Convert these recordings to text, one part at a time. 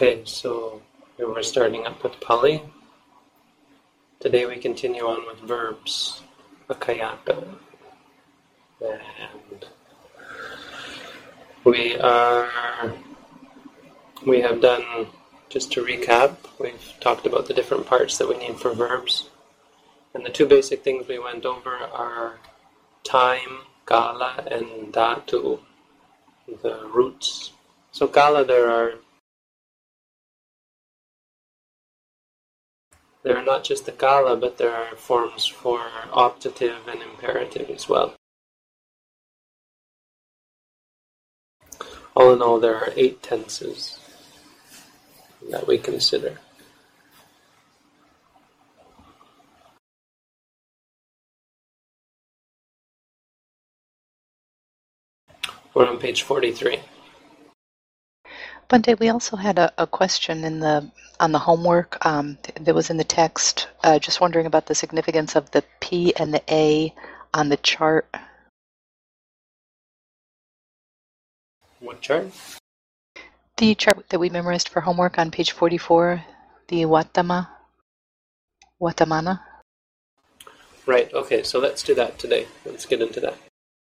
Okay, so we're starting up with Pali. Today we continue on with verbs, akayaka. And we have done, just to recap, we've talked about the different parts that we need for verbs. And the two basic things we went over are time, kala, and dhatu, the roots. So kala, there are not just the kala, but there are forms for optative and imperative as well. All in all, there are 8 tenses that we consider. We're on page 43. Bhante, we also had a question on the homework that was in the text. Just wondering about the significance of the P and the A on the chart. What chart? The chart that we memorized for homework on page 44, the Vatamana. Right, okay, so let's do that today. Let's get into that.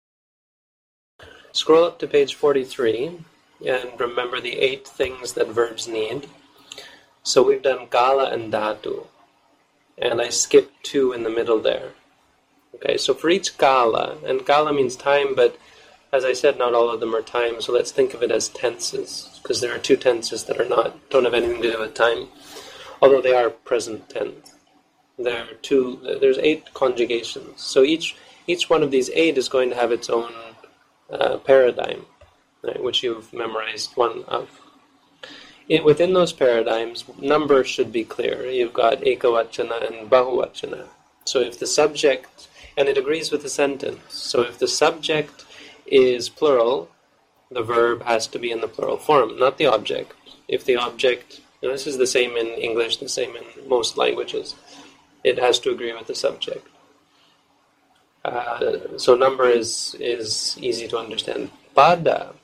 Scroll up to page 43 and remember the 8 things that verbs need. So we've done kala and dhatu, and I skipped 2 in the middle there. Okay, so for each kala, and kala means time, but as I said, not all of them are time, so let's think of it as tenses, because there are 2 tenses that don't have anything to do with time, although they are present tense. There's 8 conjugations, so each one of these 8 is going to have its own paradigm, right, which you've memorized one of. Within those paradigms, numbers should be clear. You've got ekavachana and bahuvachana. So if the subject, and it agrees with the sentence, so if the subject is plural, the verb has to be in the plural form, not the object. If the object, this is the same in English, the same in most languages, it has to agree with the subject. So number is easy to understand. Pada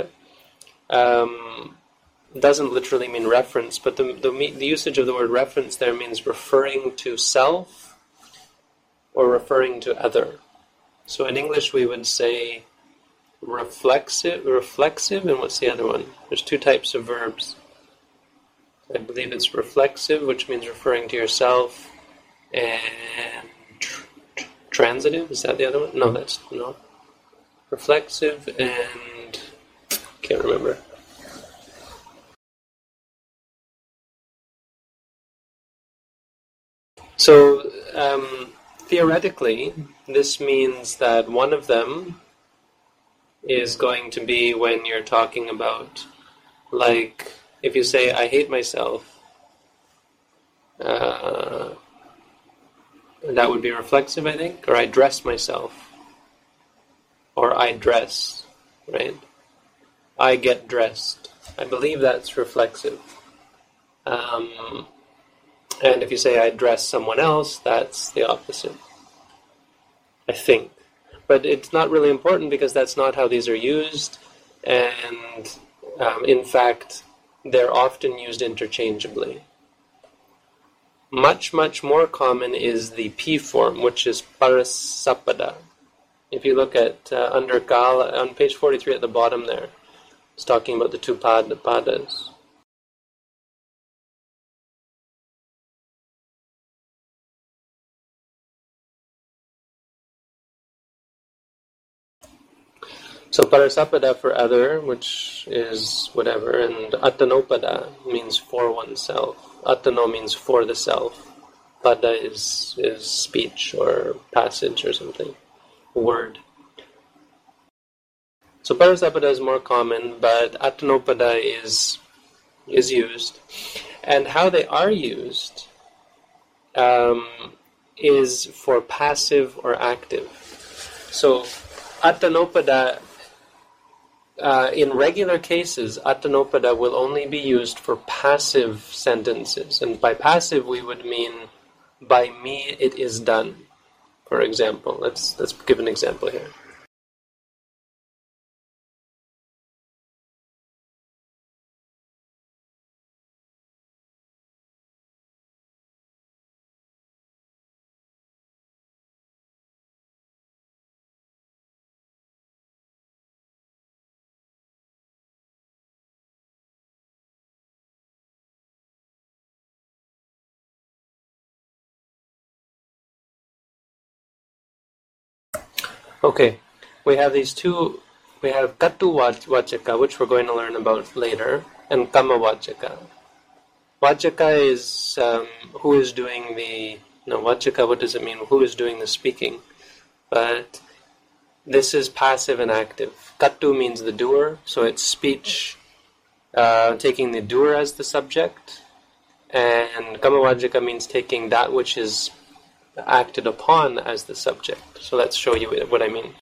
doesn't literally mean reference, but the usage of the word reference there means referring to self or referring to other. So in English we would say reflexive, and what's the other one? There's 2 types of verbs. I believe it's reflexive, which means referring to yourself, and transitive, is that the other one? No. Reflexive and can't remember. So theoretically, this means that one of them is going to be when you're talking about, like, if you say, I hate myself, that would be reflexive, I think, or I dress myself, or I dress, right? I get dressed. I believe that's reflexive. And if you say I dress someone else, that's the opposite, I think. But it's not really important because that's not how these are used, and in fact, they're often used interchangeably. Much, much more common is the P form, which is parasapada. If you look at under kala, on page 43 at the bottom there, it's talking about the 2 padas. So parasapada for other, which is whatever, and atanopada means for oneself. Atano means for the self. Pada is speech or passage or something, word. So parasapada is more common, but atanopada is used. And how they are used is for passive or active. So atanopada, in regular cases, atanopada will only be used for passive sentences. And by passive, we would mean, by me it is done. For example, let's give an example here. Okay, we have these two. We have Katu Vachaka, which we're going to learn about later, and Kama Vachaka. Vachaka is who is doing the... No, Vachaka, what does it mean? Who is doing the speaking? But this is passive and active. Katu means the doer, so it's speech taking the doer as the subject. And Kama Vachaka means taking that which is acted upon as the subject. So let's show you what I mean.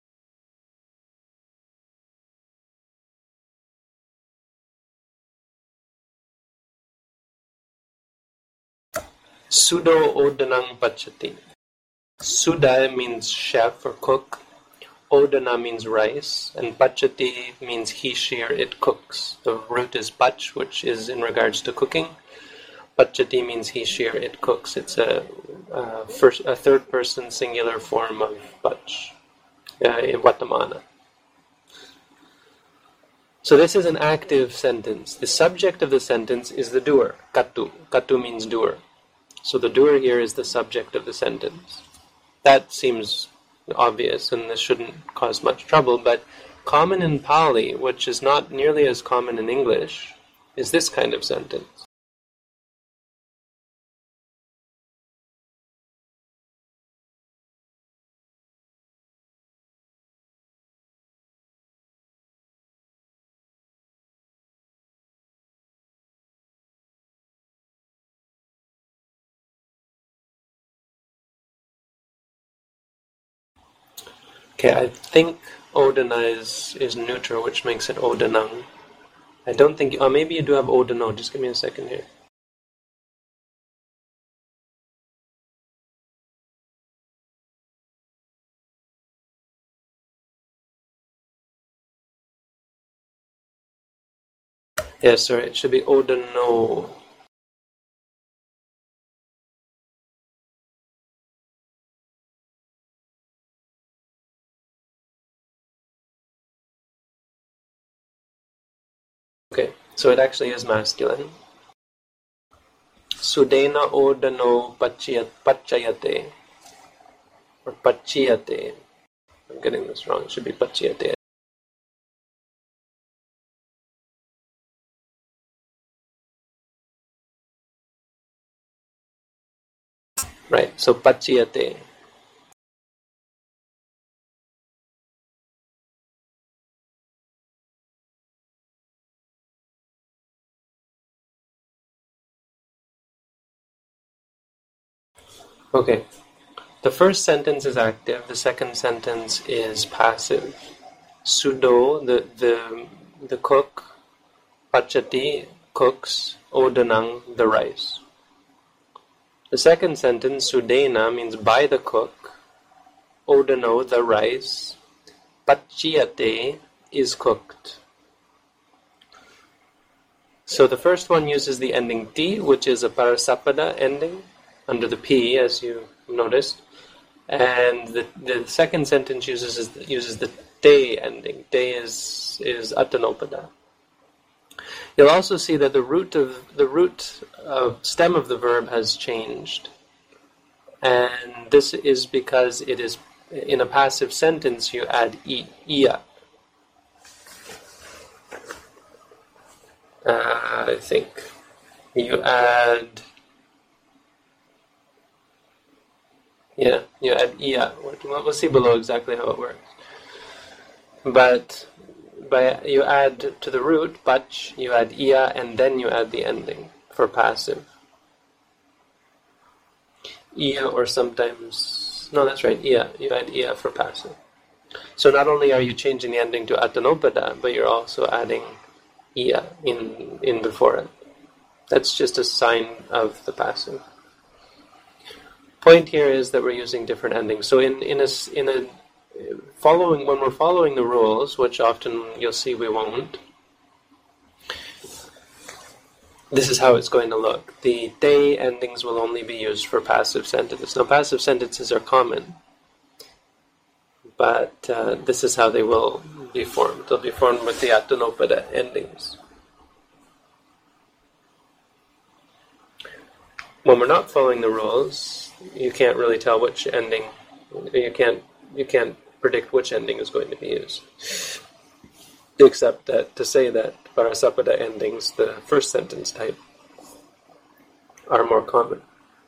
Sudo odanang pachati. Suda means chef or cook. Odana means rice. And pachati means he, she, or it cooks. The root is pach, which is in regards to cooking. Pachati means he, she, or it cooks. It's a third person singular form of pach in Vatamana. So this is an active sentence. The subject of the sentence is the doer, katu. Katu means doer. So the doer here is the subject of the sentence. That seems obvious, and this shouldn't cause much trouble, but common in Pali, which is not nearly as common in English, is this kind of sentence. Okay, I think Odana is neutral, which makes it Odanang. I don't think... maybe you do have Odano. Just give me a second here. Yeah, sorry, it should be Odano. Okay, so it actually is masculine. Sudena odano pachayate. Or pachiyate. I'm getting this wrong. It should be pachiyate. Right, so pachiyate. Okay, the first sentence is active, the second sentence is passive. Sudo, the cook, pachati, cooks, odanang, the rice. The second sentence, sudena, means by the cook, odano, the rice, pachiyate, is cooked. So the first one uses the ending ti, which is a parasapada ending, under the P, as you noticed, and the second sentence uses the te ending. Te is atanopada. You'll also see that the root stem of the verb has changed, and this is because it is in a passive sentence. You add ia. I think you add. Yeah, you add ia. We'll see below exactly how it works. But you add to the root, pach, you add ia, and then you add the ending for passive. Ia, or sometimes... No, that's right, ia. You add ia for passive. So not only are you changing the ending to atanopada, but you're also adding ia in before it. That's just a sign of the passive. Point here is that we're using different endings. So when we're following the rules, which often you'll see we won't, this is how it's going to look. The te endings will only be used for passive sentences. Now, passive sentences are common, but this is how they will be formed. They'll be formed with the atanopada endings. When we're not following the rules, you can't really tell which ending. You can't predict which ending is going to be used. Except that to say that Parasapada endings, the first sentence type, are more common.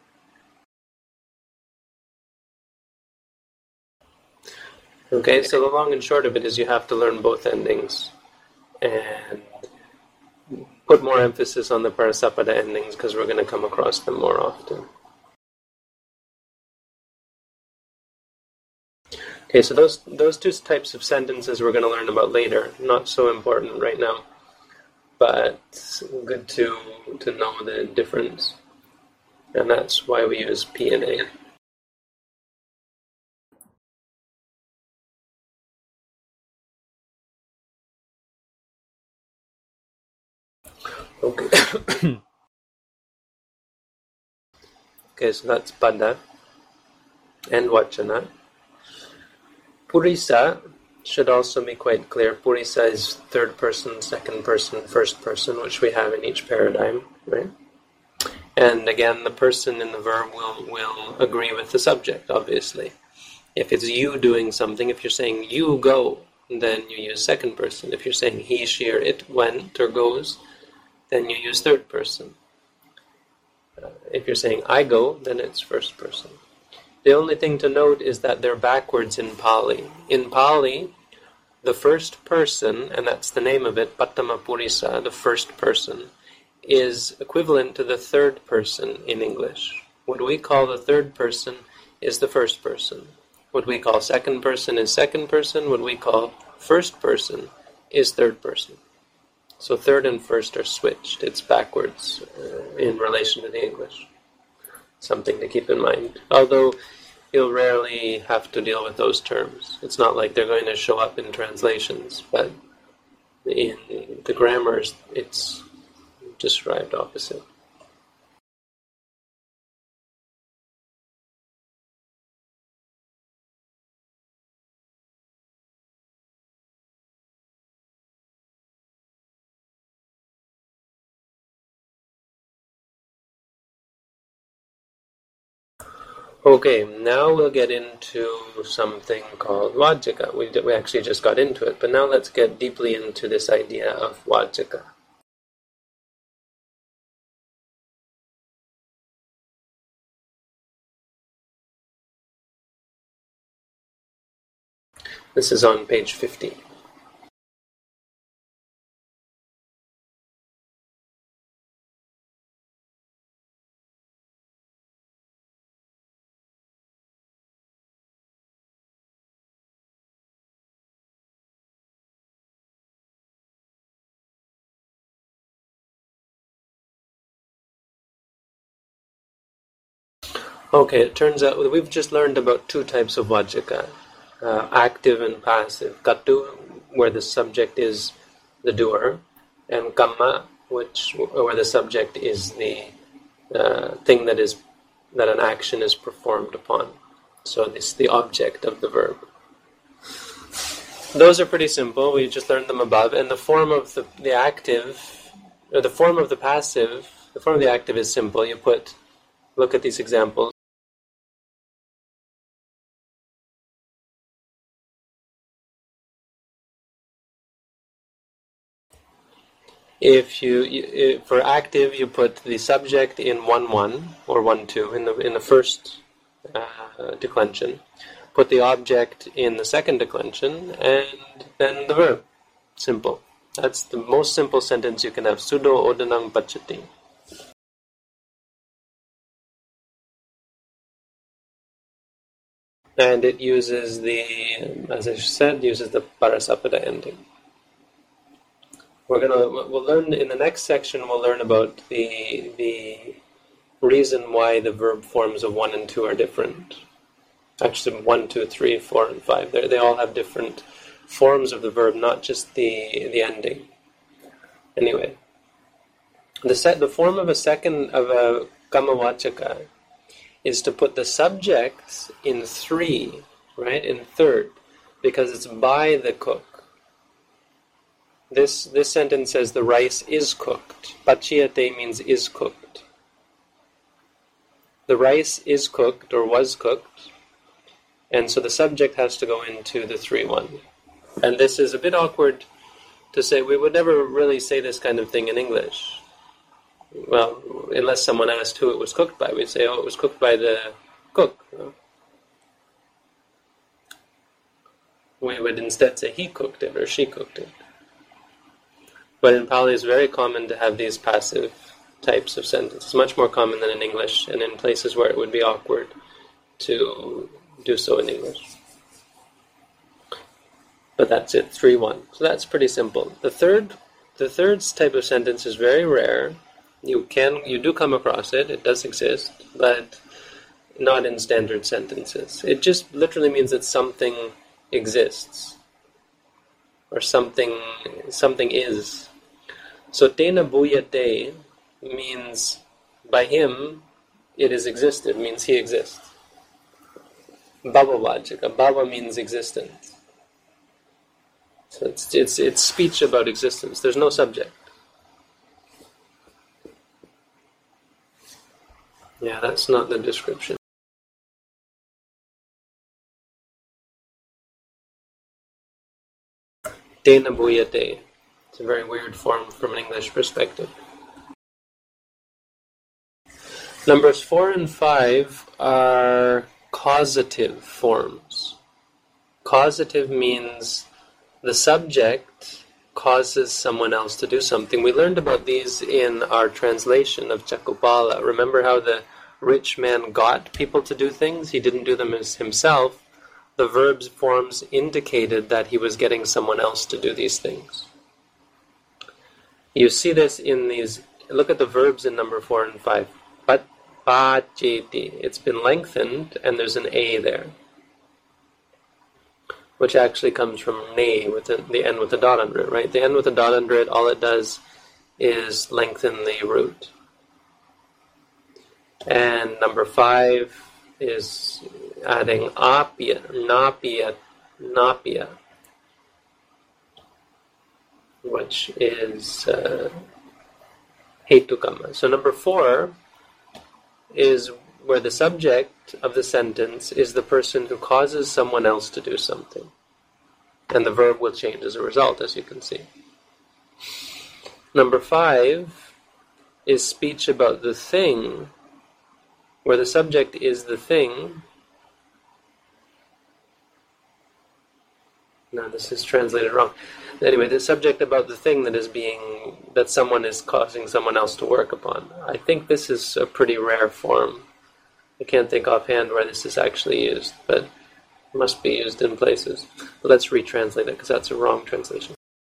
Okay, so the long and short of it is you have to learn both endings and put more emphasis on the Parasapada endings because we're going to come across them more often. Okay, so those two types of sentences we're going to learn about later. Not so important right now, but good to know the difference. And that's why we use P and A. Okay. Okay, so that's Pada and Vachana. Purisa should also be quite clear. Purisa is third person, second person, first person, which we have in each paradigm, right? And again, the person in the verb will agree with the subject, obviously. If it's you doing something, if you're saying you go, then you use second person. If you're saying he, she, or it went or goes, then you use third person. If you're saying I go, then it's first person. The only thing to note is that they're backwards in Pali. In Pali, the first person, and that's the name of it, Pattama Purisa, the first person, is equivalent to the third person in English. What we call the third person is the first person. What we call second person is second person. What we call first person is third person. So third and first are switched. It's backwards in relation to the English. Something to keep in mind. Although you'll rarely have to deal with those terms. It's not like they're going to show up in translations, but in the grammars, it's described opposite. Okay, now we'll get into something called Vajika. We actually just got into it, but now let's get deeply into this idea of Vajika. This is on page 50. Okay, it turns out we've just learned about two types of Vajika, active and passive. Katu, where the subject is the doer, and Kamma, where the subject is the thing that an action is performed upon. So it's the object of the verb. Those are pretty simple. We just learned them above. And the form of the active, or the form of the passive, the form of the active is simple. Look at these examples. For active, you put the subject in 1-1 or 1-2 in the first declension. Put the object in the second declension, and then the verb. Simple. That's the most simple sentence you can have. Sudo odanang pachati. And it uses as I said, the Parasapada ending. We'll learn in the next section. We'll learn about the reason why the verb forms of 1 and 2 are different. Actually, 1, 2, 3, 4, and 5. They all have different forms of the verb, not just the ending. Anyway, the form of a Kamavachaka is to put the subject in 3, right? In third, because it's by the cook. This sentence says the rice is cooked. Pachiyate means is cooked. The rice is cooked or was cooked, And so the subject has to go into the 3-1. And this is a bit awkward to say. We would never really say this kind of thing in English. Well, unless someone asked who it was cooked by, we'd say, oh, it was cooked by the cook. We would instead say he cooked it or she cooked it. But in Pali it's very common to have these passive types of sentences, much more common than in English, and in places where it would be awkward to do so in English. But that's it, 3-1. So that's pretty simple. The third type of sentence is very rare. You do come across it, it does exist, but not in standard sentences. It just literally means that something exists, or something is. So tena bhuyate means by him it is existed, means he exists. Bhavavachaka, bhava means existence. So it's speech about existence. There's no subject. Yeah, that's not the description. Tena bhuyate. It's a very weird form from an English perspective. Numbers 4 and 5 are causative forms. Causative means the subject causes someone else to do something. We learned about these in our translation of Chakupala. Remember how the rich man got people to do things? He didn't do them himself. The verbs forms indicated that he was getting someone else to do these things. You see this in these. Look at the verbs in number 4 and 5. But pacheti. It's been lengthened, and there's an a there, which actually comes from ne, with the end with the dot under it, right? The end with the dot under it, all it does is lengthen the root. And number 5 is adding apya, napya, which is hetukama. So number 4 is where the subject of the sentence is the person who causes someone else to do something. And the verb will change as a result, as you can see. Number 5 is speech about the thing, where the subject is the thing. No, this is translated wrong. Anyway, the subject about the thing that someone is causing someone else to work upon. I think this is a pretty rare form. I can't think offhand where this is actually used, but it must be used in places. But let's retranslate it, because that's a wrong translation.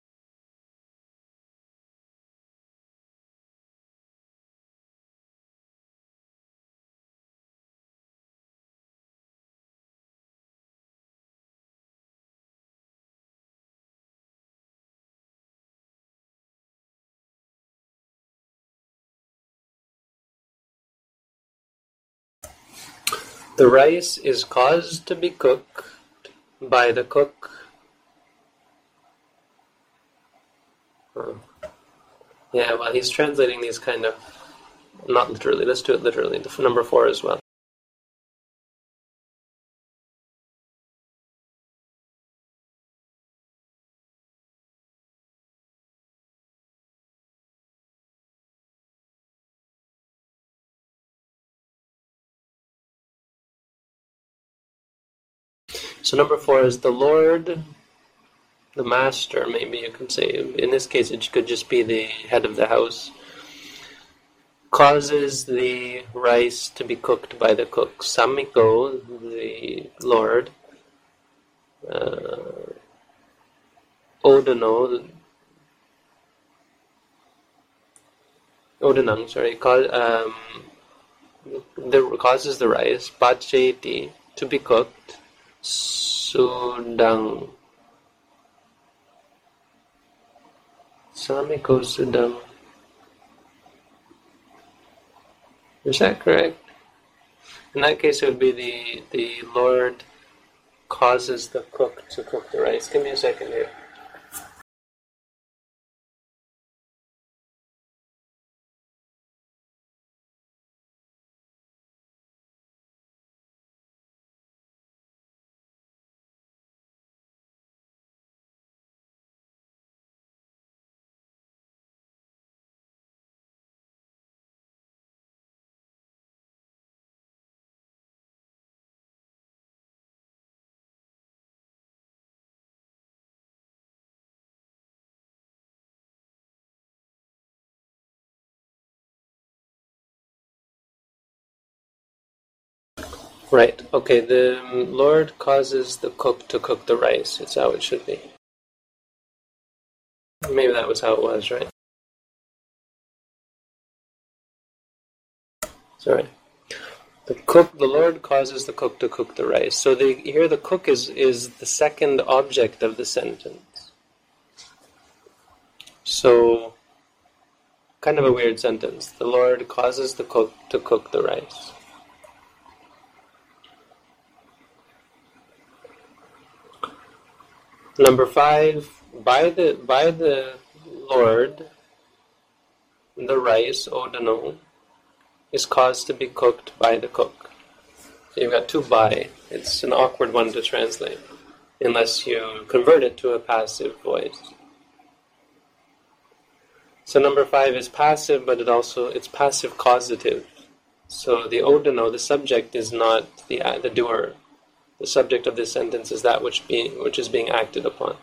The rice is caused to be cooked by the cook. Yeah, well, he's translating these kind of, not literally. Let's do it literally. Number 4 as well. So number 4 is the Lord, the master, maybe you can say. In this case, it could just be the head of the house. Causes the rice to be cooked by the cook. Samiko, the Lord. Odanang, causes the rice, pacheti, to be cooked. Sudang. Samiko sudang. Is that correct? In that case, it would be the Lord causes the cook to cook the rice. Give me a second here. Right. Okay, the Lord causes the cook to cook the rice. It's how it should be. Maybe that was how it was, right? Sorry. The Lord causes the cook to cook the rice. So here the cook is the second object of the sentence. So, kind of a weird sentence. The Lord causes the cook to cook the rice. Number 5, by the Lord, the rice, odano, is caused to be cooked by the cook. So you've got 2 by. It's an awkward one to translate, unless you convert it to a passive voice. So number 5 is passive, but it's passive causative. So the odano, the subject, is not the doer. The subject of this sentence is that which is being acted upon.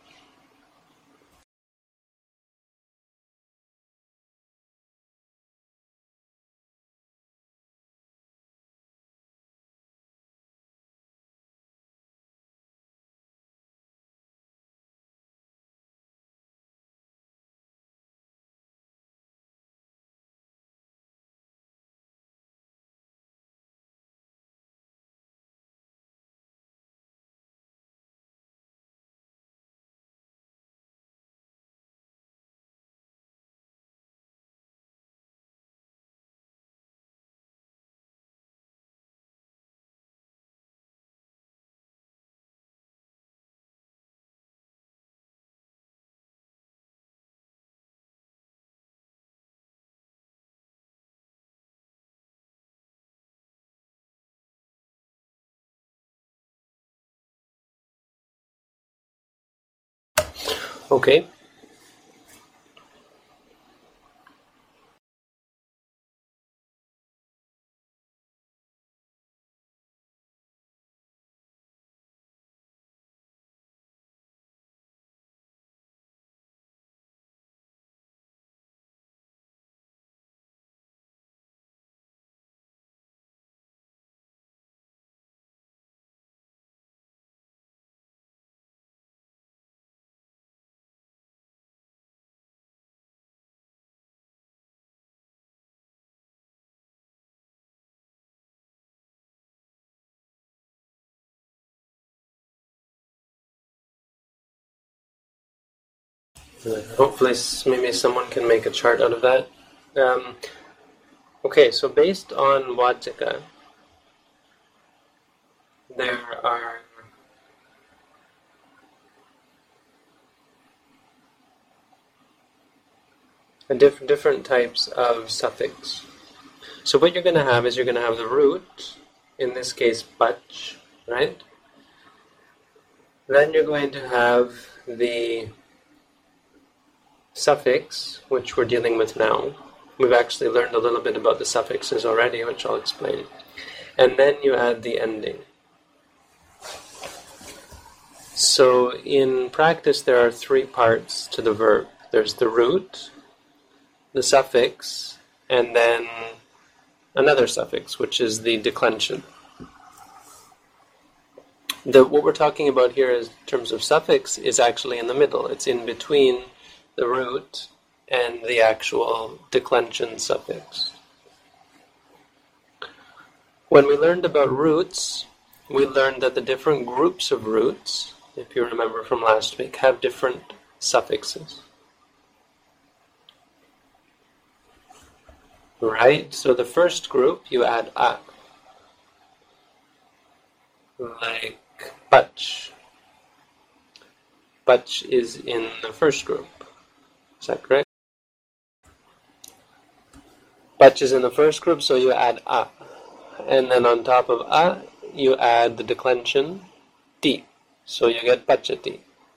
Okay. Hopefully, maybe someone can make a chart out of that. Okay, so based on Vajaka, there are different types of suffix. So what you're going to have is you're going to have the root, in this case, bach, right? Then you're going to have the suffix, which we're dealing with now. We've actually learned a little bit about the suffixes already, which I'll explain. And then you add the ending. So in practice, there are 3 parts to the verb. There's the root, the suffix, and then another suffix, which is the declension. What we're talking about here in terms of suffix is actually in the middle. It's in between the root and the actual declension suffix. When we learned about roots, we learned that the different groups of roots, if you remember from last week, have different suffixes. Right? So the first group, you add a. Like bach. Bach is in the first group. Is that correct? Bach is in the first group, so you add a. And then on top of a, you add the declension ti. So you get pachati.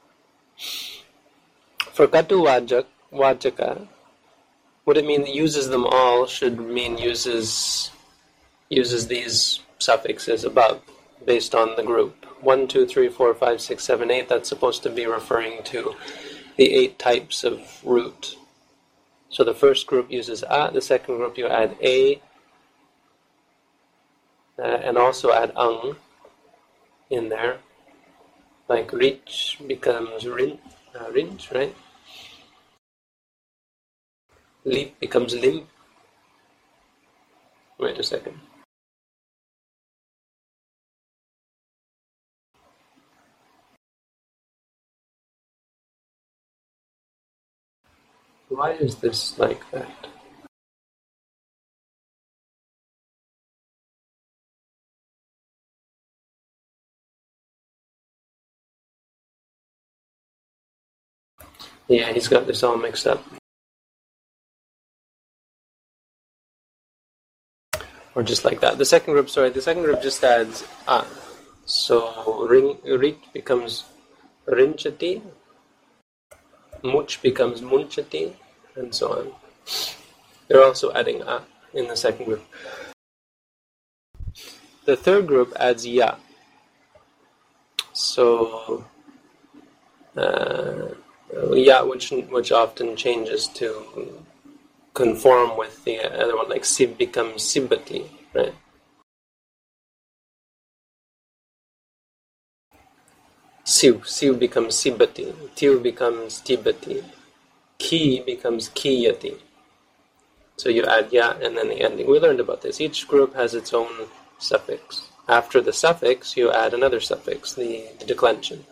For katu vajaka, would it mean that uses them all should mean uses these suffixes above, based on the group. 1, 2, 3, 4, 5, 6, 7, 8, that's supposed to be referring to the 8 types of root. So the first group uses a, the second group you add a, and also add ang in there. Like rich becomes rinch, right? Lip becomes limp. Wait a second. Why is this like that? Yeah, he's got this all mixed up. Or just like that. The second group just adds a. So rit becomes rinchati, much becomes munchati, and so on. They're also adding a in the second group. The third group adds ya. So ya, which often changes to conform with the other one, like sib becomes sibati, right? Siu becomes sibati, tiu becomes tibati, ki becomes kiyati. So you add ya and then the ending. We learned about this. Each group has its own suffix. After the suffix, you add another suffix, the declension.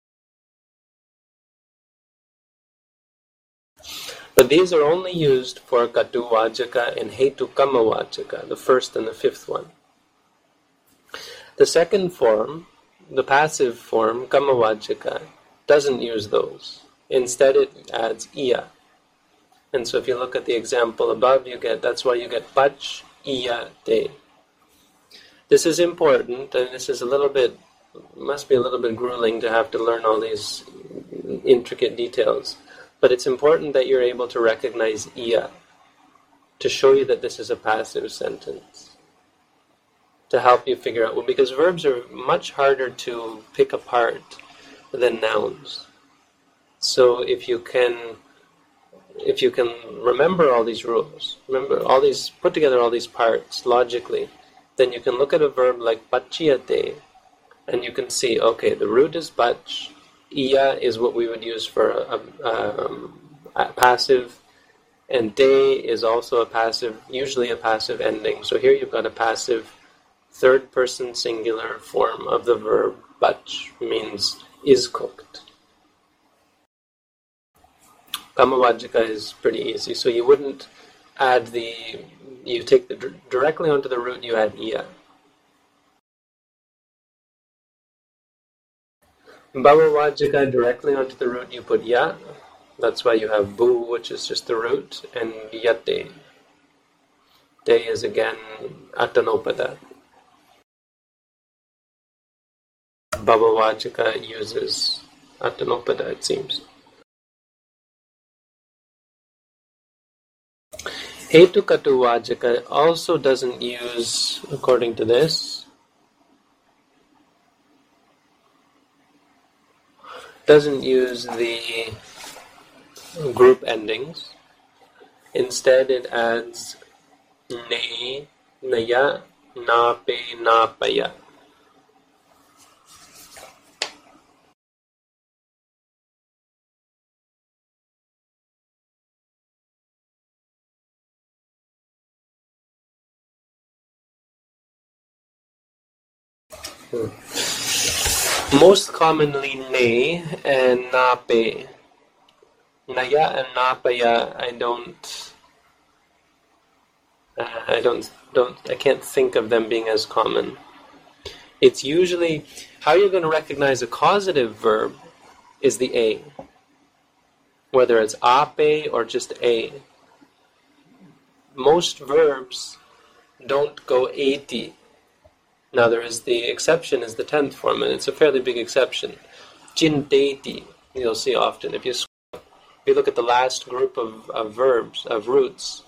But these are only used for Katu Vajaka and Hetu Kama Vajaka, the first and the fifth one. The second form, the passive form, Kama Vajaka, doesn't use those. Instead it adds iya. And so if you look at the example above, that's why you get pach, iya, te. This is important, and this is must be a little bit grueling to have to learn all these intricate details. But it's important that you're able to recognize iya, to show you that this is a passive sentence, to help you figure out, because verbs are much harder to pick apart than nouns. So if you can remember all these rules, put together all these parts logically, then you can look at a verb like pachiyate, and you can see, okay, the root is pach, iya is what we would use for a passive, and te is also a passive, usually a passive ending. So here you've got a passive third person singular form of the verb pach, means is cooked. Kama Vajaka is pretty easy. So you wouldn't add you take directly onto the root, you add iya. Bhava Vajaka, directly onto the root, you put ya. That's why you have bu, which is just the root, and yate. Te is again atanopada. Bhava Vajaka uses atanopada, it seems. Hetukatu Vajaka also doesn't use, according to this, doesn't use the group endings. Instead, it adds ne, naya, nape, napaya. Most commonly ne and nape. Naya and napaya, I can't think of them being as common. It's usually, how you're going to recognize a causative verb is the a. Whether it's ape or just a. Most verbs don't go ati. Now there is the exception is the 10th form, and it's a fairly big exception. Jinteti, you'll see often. If you look at the last group of verbs, of roots,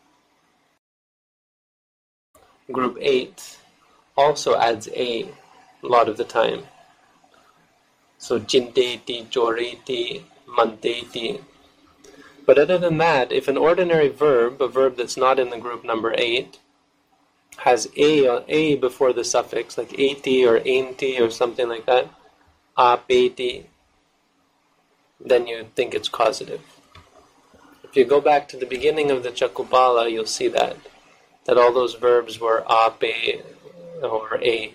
group 8 also adds a lot of the time. So jinteti, joreti, manteti. But other than that, if an ordinary verb, a verb that's not in the group number 8, has a before the suffix, like eti or ainti or something like that, apeti, then you think it's causative. If you go back to the beginning of the Chakupala, you'll see that all those verbs were ape or a.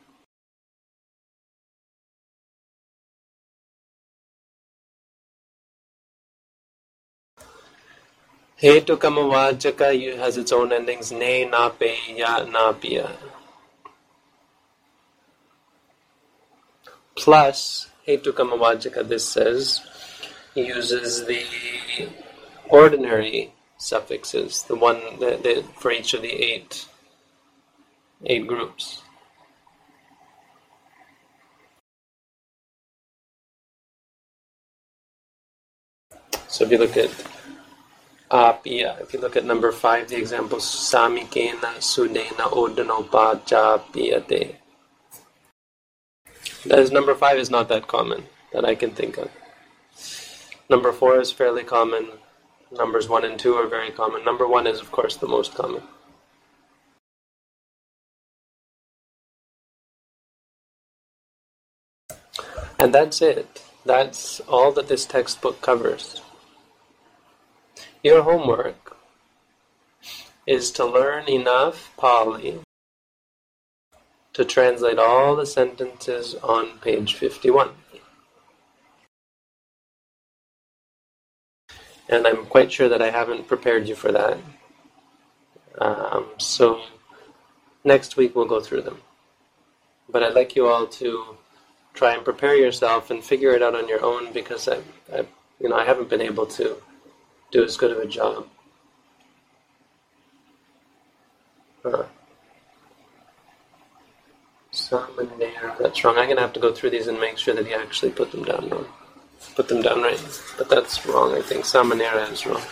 Hetukamavachaka has its own endings, ne, nape, ya, napia. Plus, Hetukamavachaka, this says, uses the ordinary suffixes, the one for each of the eight groups. So if you look at apia, if you look at number 5, the example, samikena sudena odanopacha piyate. That is, number 5 is not that common that I can think of. Number 4 is fairly common. Numbers 1 and 2 are very common. Number 1 is, of course, the most common. And that's it. That's all that this textbook covers. Your homework is to learn enough Pali to translate all the sentences on page 51. And I'm quite sure that I haven't prepared you for that. So next week we'll go through them. But I'd like you all to try and prepare yourself and figure it out on your own, because I haven't been able to do as good of a job. Samanera, that's wrong. I'm going to have to go through these and make sure that you actually put them down wrong. Put them down right. But that's wrong, I think. Samanera is wrong.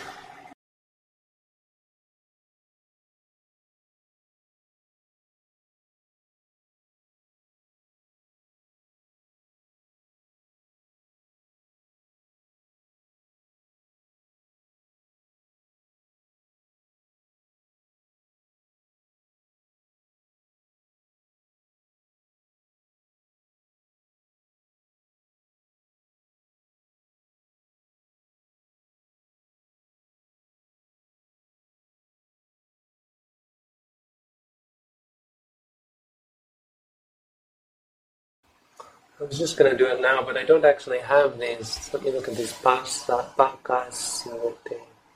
I was just going to do it now, but I don't actually have these. Let me look at these. Pakasyote.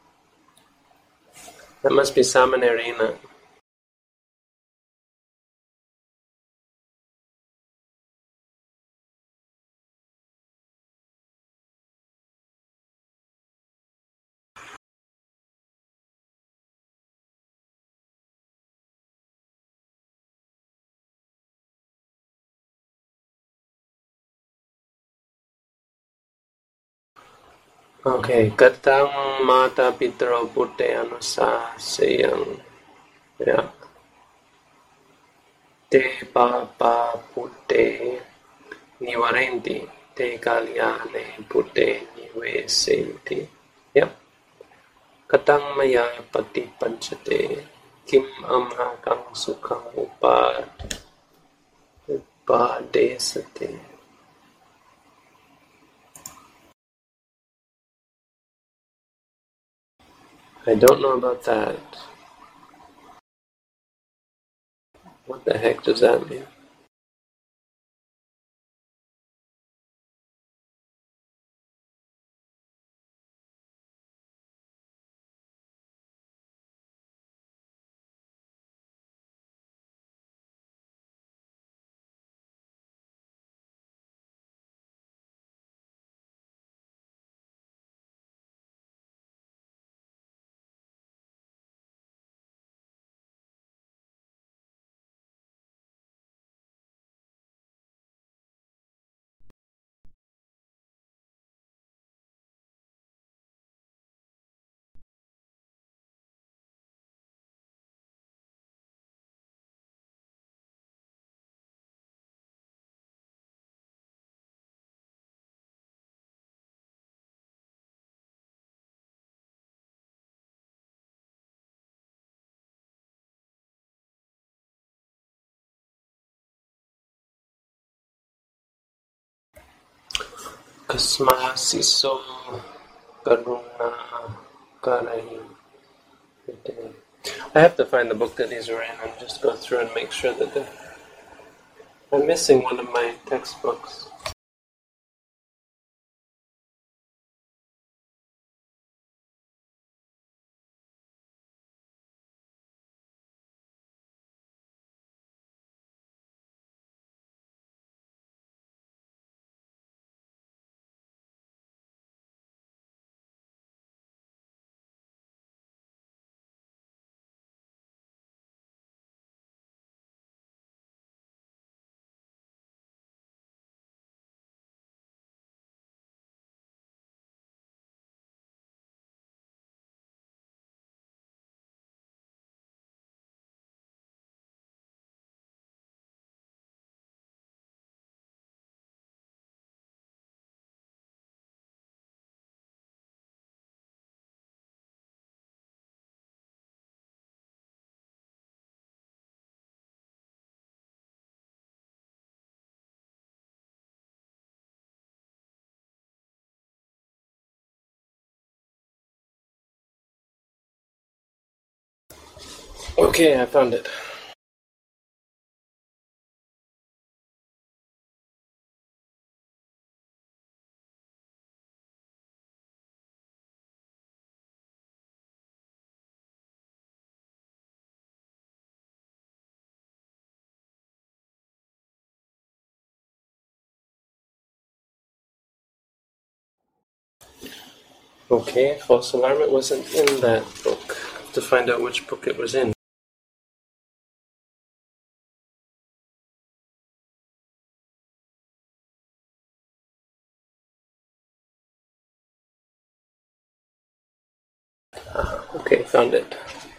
That must be Samanerina. Okay, katang mata pitro putte anusasayang. Yeah. Te papa putte nivarenti. Te kalyane putte nivesenti. Yep. Katang maya pati panchate. Kim amhakang sukhang upadesate. I don't know about that. What the heck does that mean? Kasmasiso Karuna Karai. I have to find the book that these are in and just go through and make sure that I'm missing one of my textbooks. Okay, I found it. Okay, false alarm. It wasn't in that book. I have to find out which book it was in. Okay, found it.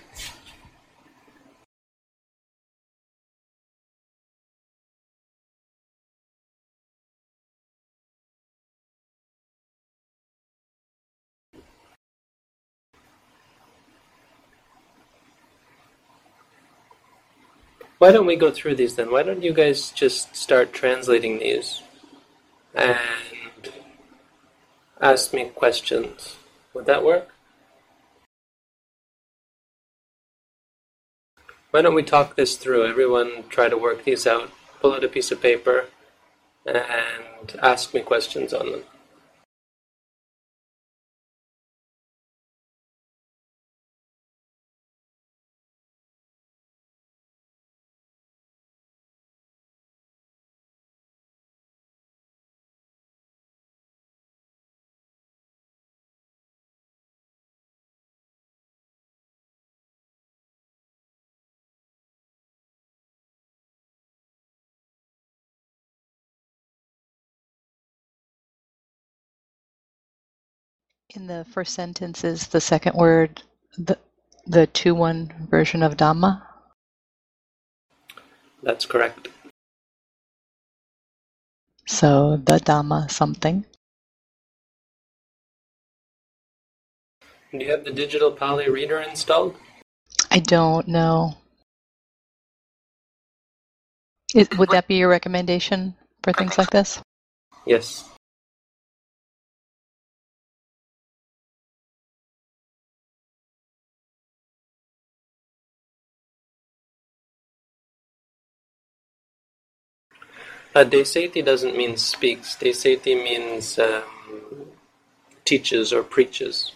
Why don't we go through these then? Why don't you guys just start translating these and ask me questions? Would that work? Why don't we talk this through? Everyone try to work these out. Pull out a piece of paper and ask me questions on them. In the first sentence is the second word the 2-1 version of Dhamma? That's correct. So the Dhamma something. Do you have the digital Pali reader installed? I don't know. Would that be your recommendation for things like this? Yes. Desati doesn't mean speaks. Desati means teaches or preaches.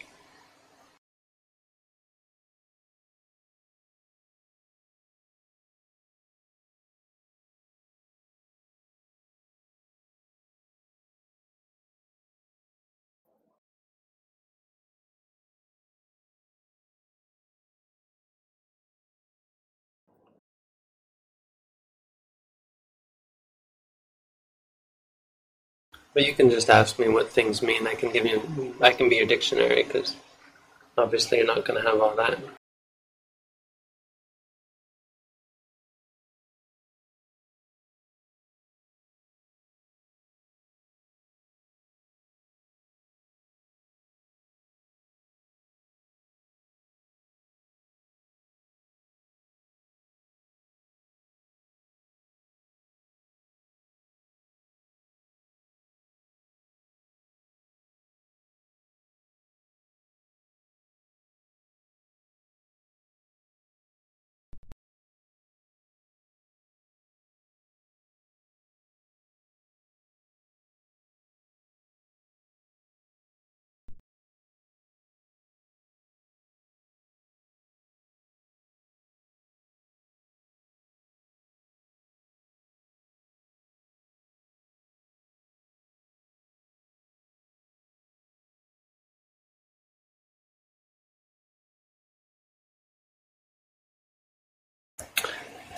But you can just ask me what things mean. I can be your dictionary, because obviously you're not going to have all that.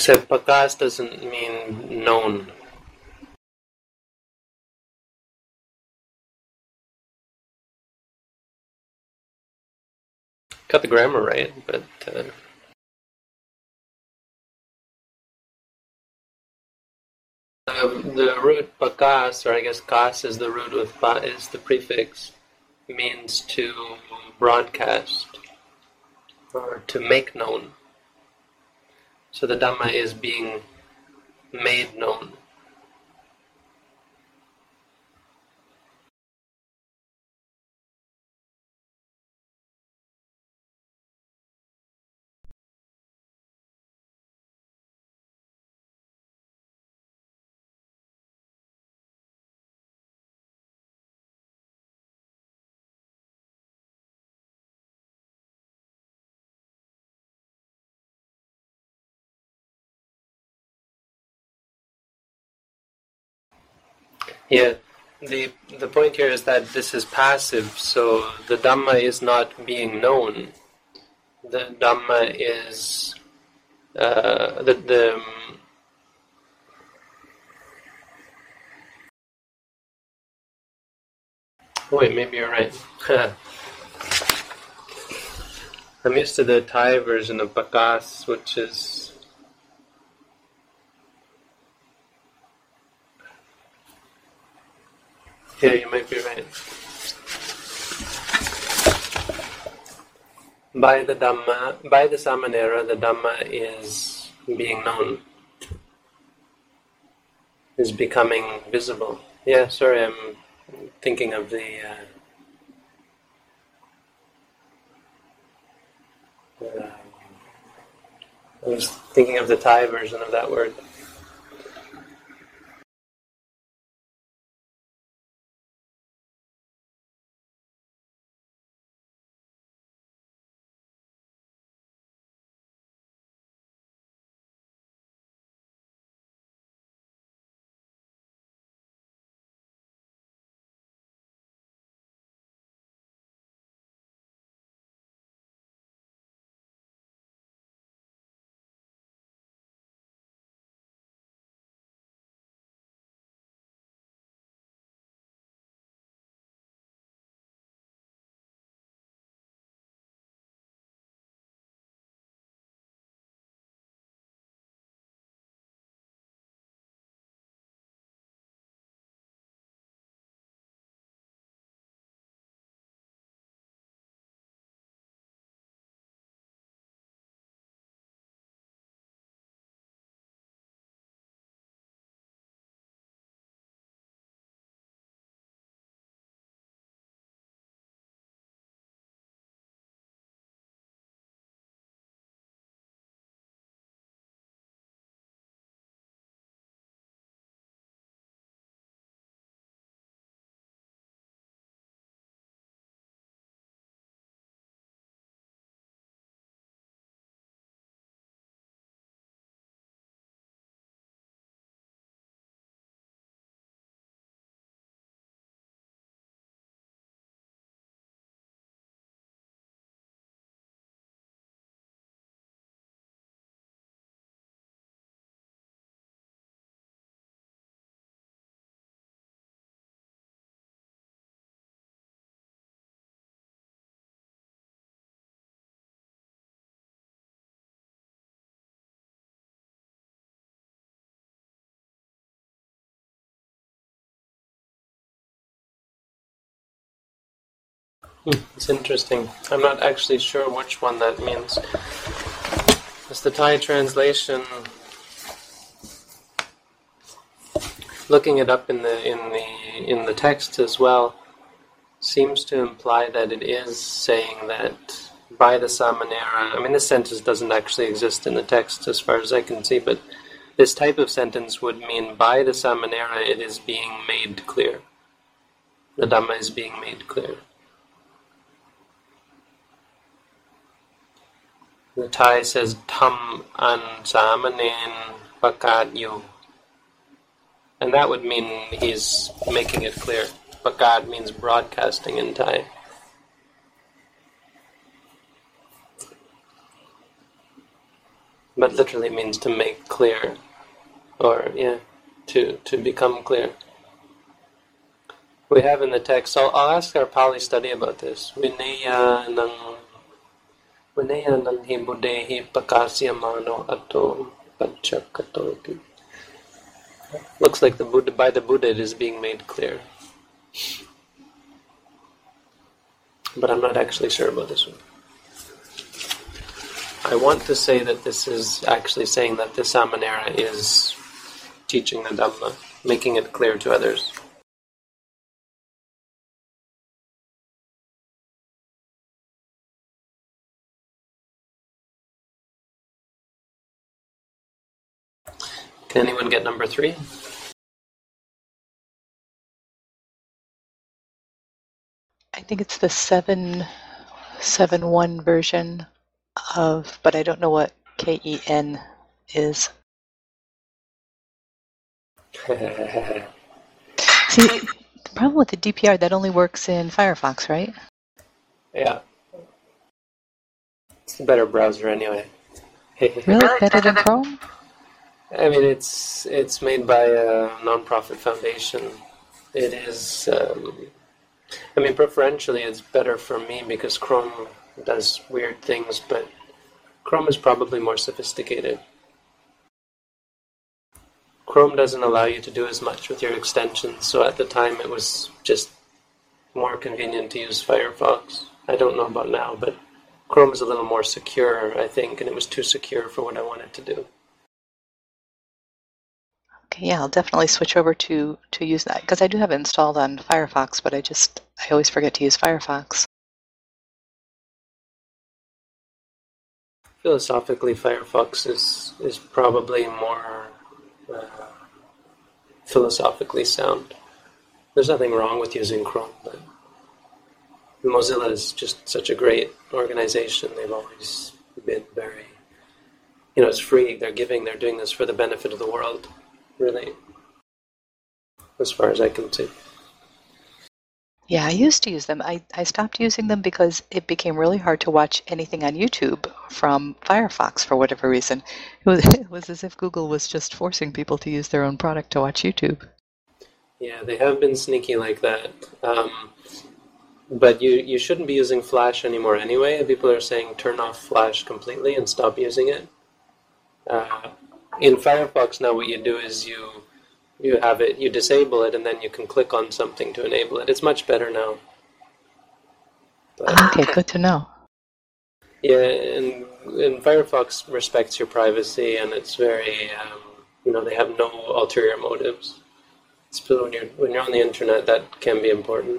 So pakas doesn't mean known. Got the grammar right, but the root pakas, or I guess kas is the root with pa is the prefix, means to broadcast or to make known. So the Dhamma is being made known. Yeah, the point here is that this is passive, so the Dhamma is not being known. The Dhamma is the wait, maybe you're right. I'm used to the Thai version of pakas, which is yeah, you might be right. By the Dhamma, by the Samanera, the Dhamma is being known, is becoming visible. Yeah, sorry, I'm thinking of the I was thinking of the Thai version of that word. It's interesting. I'm not actually sure which one that means. It's the Thai translation. Looking it up in the text as well seems to imply that it is saying that by the Samanera. I mean, this sentence doesn't actually exist in the text as far as I can see, but this type of sentence would mean by the Samanera it is being made clear. The Dhamma is being made clear. The Thai says Tham an Samanen Pakat Yu. And that would mean he's making it clear. Pakat means broadcasting in Thai. but literally means to make clear, or yeah, to become clear. We have in the text, I'll ask our Pali study about this. Vinaya nang hibudehi pakasyamano ato panchakatoti. Looks like the Buddha, by the Buddha it is being made clear. But I'm not actually sure about this one. I want to say that this is actually saying that the Samanera is teaching the Dhamma, making it clear to others. Can anyone get number 3? I think it's the 771 version of, but I don't know what KEN is. See, the problem with the DPR, that only works in Firefox, right? Yeah. It's a better browser anyway. Really? Better than Chrome? I mean, it's made by a non-profit foundation. It is, I mean, preferentially it's better for me because Chrome does weird things, but Chrome is probably more sophisticated. Chrome doesn't allow you to do as much with your extensions, so at the time it was just more convenient to use Firefox. I don't know about now, but Chrome is a little more secure, I think, and it was too secure for what I wanted to do. Okay, yeah, I'll definitely switch over to use that, because I do have it installed on Firefox, but I always forget to use Firefox. Philosophically, Firefox is probably more philosophically sound. There's nothing wrong with using Chrome, but Mozilla is just such a great organization. They've always been very, it's free. They're doing this for the benefit of the world, really, as far as I can see. Yeah, I used to use them. I stopped using them because it became really hard to watch anything on YouTube from Firefox for whatever reason. It was as if Google was just forcing people to use their own product to watch YouTube. Yeah, they have been sneaky like that. But you shouldn't be using Flash anymore anyway. People are saying turn off Flash completely and stop using it. In Firefox now what you do is you disable it, and then you can click on something to enable it. It's much better now. But, okay, good to know. Yeah, and Firefox respects your privacy, and it's very, they have no ulterior motives. So when you're on the internet, that can be important.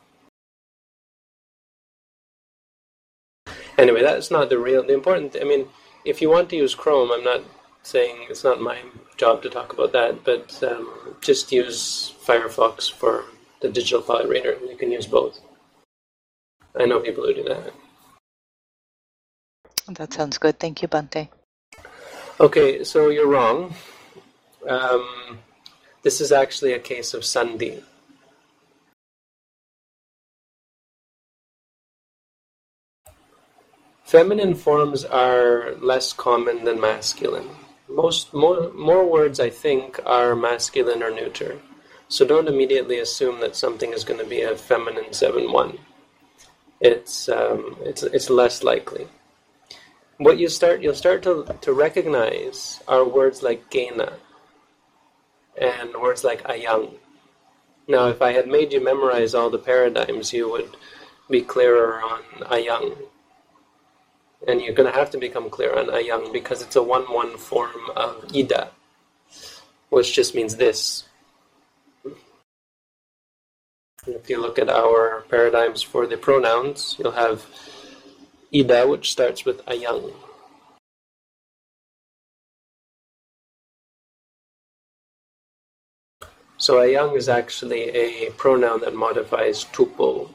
Anyway, that's not the important. I mean, if you want to use Chrome, I'm not saying it's not my job to talk about that, but just use Firefox for the digital file reader. You can use both. I know people who do that. That sounds good. Thank you, Bhante. Okay, so you're wrong. This is actually a case of sandhi. Feminine forms are less common than masculine. More words, I think, are masculine or neuter. So don't immediately assume that something is going to be a feminine 7-1. It's less likely. What you'll start to recognize are words like gena and words like ayang. Now, if I had made you memorize all the paradigms, you would be clearer on ayang. And you're going to have to become clear on ayang because it's a 1-1 form of ida, which just means this. If you look at our paradigms for the pronouns, you'll have ida, which starts with ayang. So ayang is actually a pronoun that modifies tupo.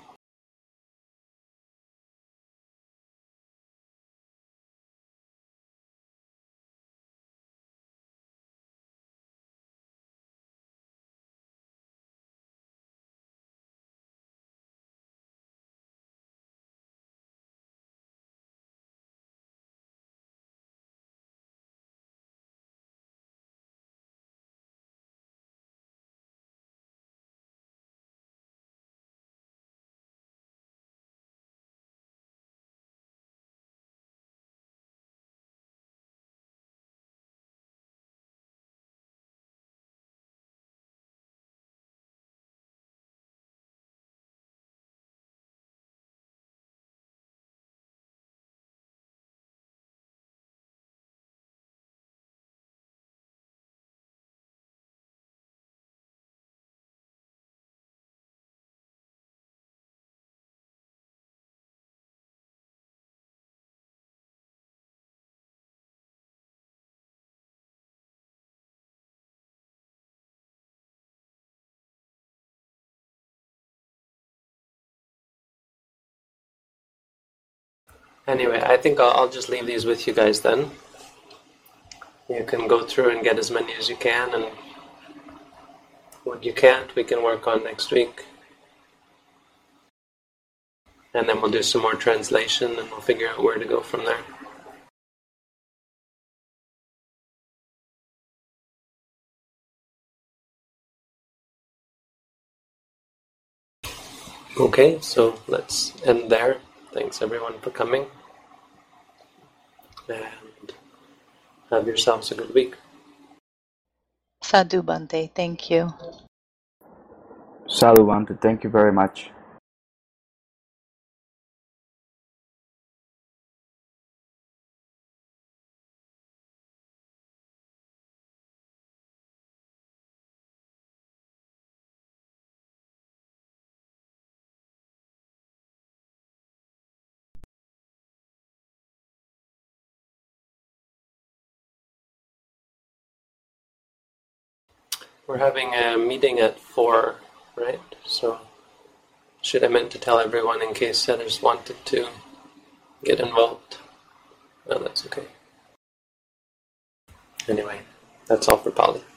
Anyway, I think I'll just leave these with you guys then. You can go through and get as many as you can, and what you can't, we can work on next week. And then we'll do some more translation, and we'll figure out where to go from there. Okay, so let's end there. Thanks everyone for coming. And have yourselves a good week. Sadhu Bante, thank you. Sadhu Bante, thank you very much. We're having a meeting at 4, right? So should I meant to tell everyone in case others wanted to get involved. No, that's okay. Anyway, that's all for Pali.